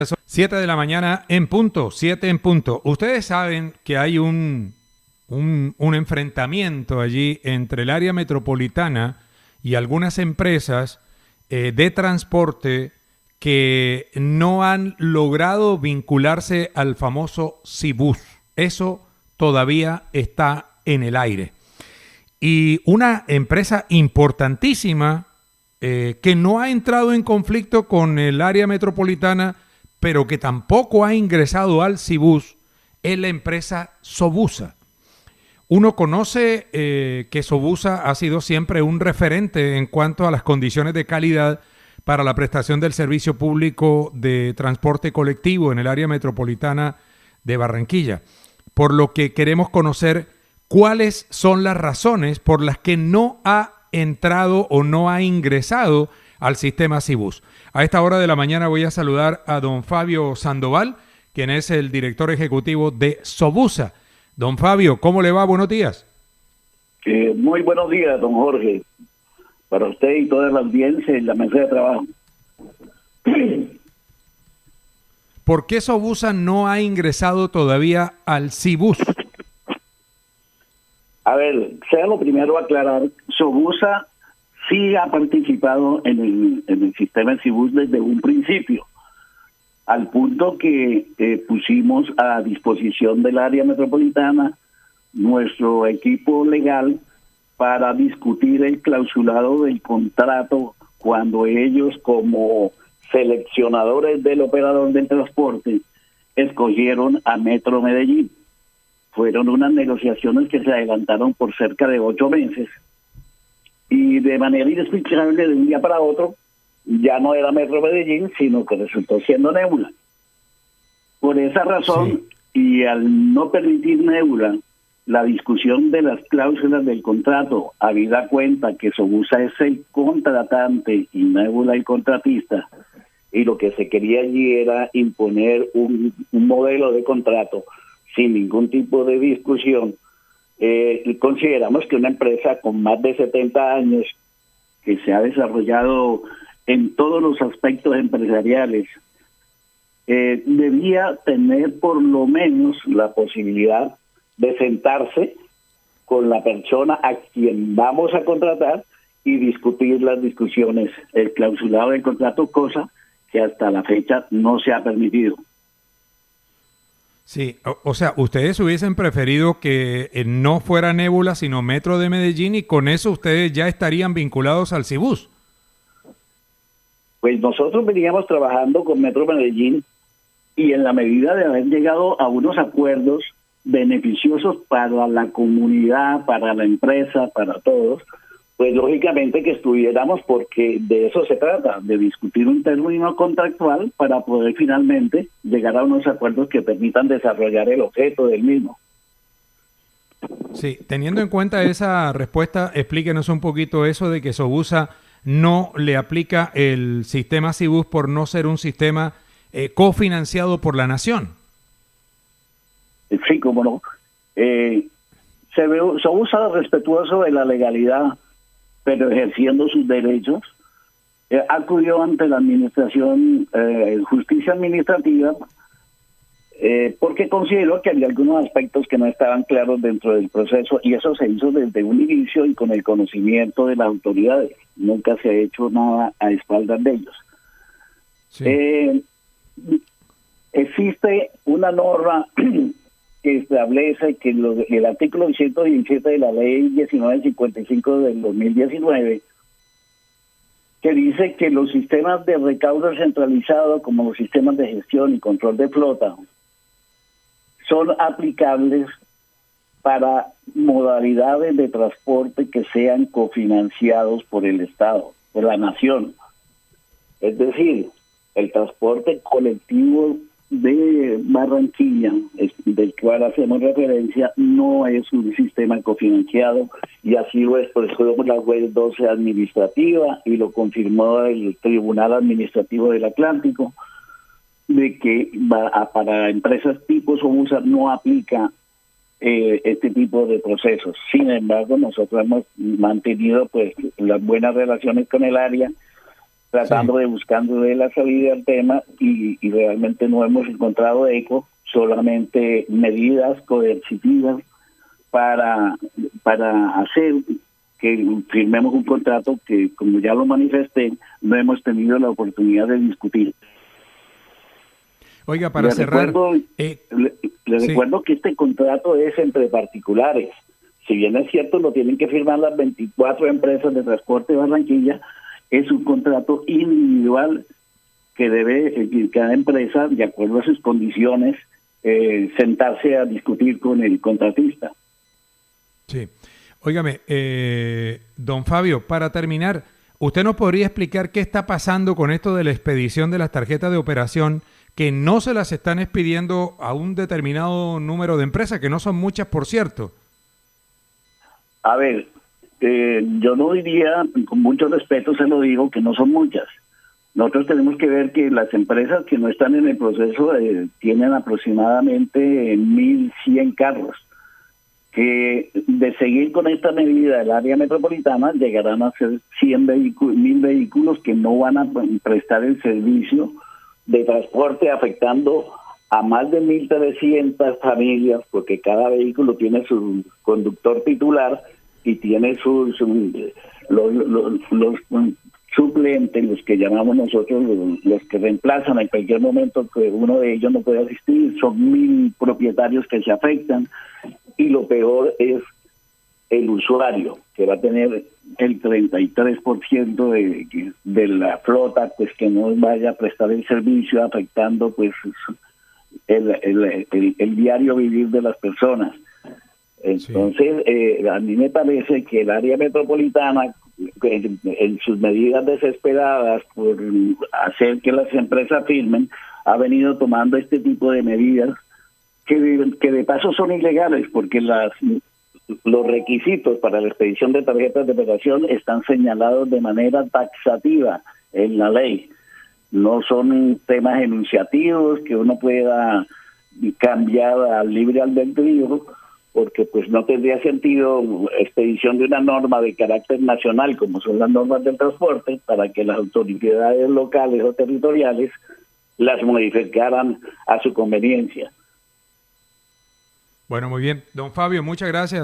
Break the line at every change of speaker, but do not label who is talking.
Son 7 de la mañana en punto, 7 en punto. Ustedes saben que hay un enfrentamiento allí entre el área metropolitana y algunas empresas de transporte que no han logrado vincularse al famoso Cibus. Eso todavía está en el aire. Y una empresa importantísima que no ha entrado en conflicto con el área metropolitana, pero que tampoco ha ingresado al Cibus, es la empresa Sobusa. Uno conoce que Sobusa ha sido siempre un referente en cuanto a las condiciones de calidad para la prestación del servicio público de transporte colectivo en el área metropolitana de Barranquilla, por lo que queremos conocer cuáles son las razones por las que no ha entrado o no ha ingresado al sistema Cibus. A esta hora de la mañana voy a saludar a don Fabio Sandoval, quien es el director ejecutivo de Sobusa. Don Fabio, ¿cómo le va? Buenos días.
Muy buenos días, don Jorge, para usted y toda la audiencia y la mesa de trabajo.
¿Por qué Sobusa no ha ingresado todavía al Cibus?
A ver, sea lo primero aclarar, Sobusa sí ha participado en el sistema Cibus desde un principio, al punto que pusimos a disposición del área metropolitana nuestro equipo legal para discutir el clausulado del contrato cuando ellos, como seleccionadores del operador del transporte, escogieron a Metro Medellín. Fueron unas negociaciones que se adelantaron por cerca de 8 meses y de manera inexplicable, de un día para otro, ya no era Metro Medellín, sino que resultó siendo Nebula. Por esa razón, sí, y al no permitir Nebula la discusión de las cláusulas del contrato, habida cuenta que Sobusa es el contratante y Nebula el contratista, y lo que se quería allí era imponer un modelo de contrato sin ningún tipo de discusión, consideramos que una empresa con más de 70 años, que se ha desarrollado en todos los aspectos empresariales, debía tener por lo menos la posibilidad de sentarse con la persona a quien vamos a contratar y discutir las discusiones, el clausulado del contrato, cosa que hasta la fecha no se ha permitido.
Sí, o sea, ustedes hubiesen preferido que no fuera Nebula, sino Metro de Medellín, y con eso ustedes ya estarían vinculados al Cibus.
Pues nosotros veníamos trabajando con Metro Medellín y en la medida de haber llegado a unos acuerdos beneficiosos para la comunidad, para la empresa, para todos, pues lógicamente que estuviéramos, porque de eso se trata, de discutir un término contractual para poder finalmente llegar a unos acuerdos que permitan desarrollar el objeto del mismo.
Sí, teniendo en cuenta esa respuesta, explíquenos un poquito eso de que Sobusa no le aplica el sistema Cibus por no ser un sistema cofinanciado por la nación.
Sí, cómo no. Sobusa respetuoso de la legalidad, pero ejerciendo sus derechos, acudió ante la administración, justicia administrativa, porque consideró que había algunos aspectos que no estaban claros dentro del proceso, y eso se hizo desde un inicio y con el conocimiento de las autoridades. Nunca se ha hecho nada a espaldas de ellos. Sí. Existe una norma que establece que el artículo 117 de la ley 1955 del 2019, que dice que los sistemas de recaudo centralizado, como los sistemas de gestión y control de flota, son aplicables para modalidades de transporte que sean cofinanciados por el Estado, por la nación. Es decir, el transporte colectivo de Barranquilla, del cual hacemos referencia, no es un sistema cofinanciado, y así lo expresó la juez 12 administrativa y lo confirmó el Tribunal Administrativo del Atlántico, de que para empresas tipo Sobusa no aplica este tipo de procesos. Sin embargo, nosotros hemos mantenido pues las buenas relaciones con el área tratando de buscando de la salida al tema y realmente no hemos encontrado eco, solamente medidas coercitivas para hacer que firmemos un contrato que, como ya lo manifesté, no hemos tenido la oportunidad de discutir.
Oiga, para cerrar...
Le recuerdo que este contrato es entre particulares. Si bien es cierto, lo tienen que firmar las 24 empresas de transporte de Barranquilla, es un contrato individual que debe cada empresa, de acuerdo a sus condiciones, sentarse a discutir con el contratista.
Sí. Óigame, don Fabio, para terminar, ¿usted nos podría explicar qué está pasando con esto de la expedición de las tarjetas de operación, que no se las están expidiendo a un determinado número de empresas, que no son muchas, por cierto?
A ver, yo no diría, con mucho respeto se lo digo, que no son muchas. Nosotros tenemos que ver que las empresas que no están en el proceso tienen aproximadamente 1.100 carros, que de seguir con esta medida del área metropolitana llegarán a ser 1.000 vehículos que no van a prestar el servicio de transporte, afectando a más de 1.300 familias, porque cada vehículo tiene su conductor titular y tiene los suplentes, los que llamamos nosotros los que reemplazan en cualquier momento que uno de ellos no puede asistir. Son 1.000 propietarios que se afectan, y lo peor es el usuario, que va a tener el 33% de la flota pues que no vaya a prestar el servicio, afectando pues el diario vivir de las personas. Entonces, a mí me parece que el área metropolitana, en sus medidas desesperadas por hacer que las empresas firmen, ha venido tomando este tipo de medidas que de paso son ilegales, porque los requisitos para la expedición de tarjetas de operación están señalados de manera taxativa en la ley. No son temas enunciativos que uno pueda cambiar al libre albedrío, porque pues no tendría sentido expedición de una norma de carácter nacional, como son las normas del transporte, para que las autoridades locales o territoriales las modificaran a su conveniencia.
Bueno, muy bien. Don Fabio, muchas gracias.